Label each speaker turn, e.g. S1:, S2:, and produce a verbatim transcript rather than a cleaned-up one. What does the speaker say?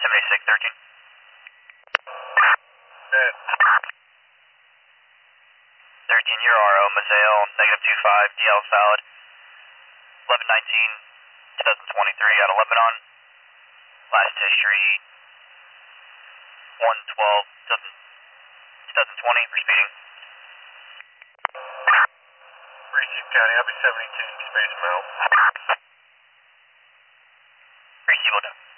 S1: seventy-six thirteen.
S2: Good.
S1: thirteen, your R O, Mazail, negative two five, D L is valid. eleven nineteen, twenty twenty-three out of Lebanon. Last history, one twelve, twenty twenty for speeding.
S2: Receive County, I'll be seventy-two, space them out.
S1: Receive, will do.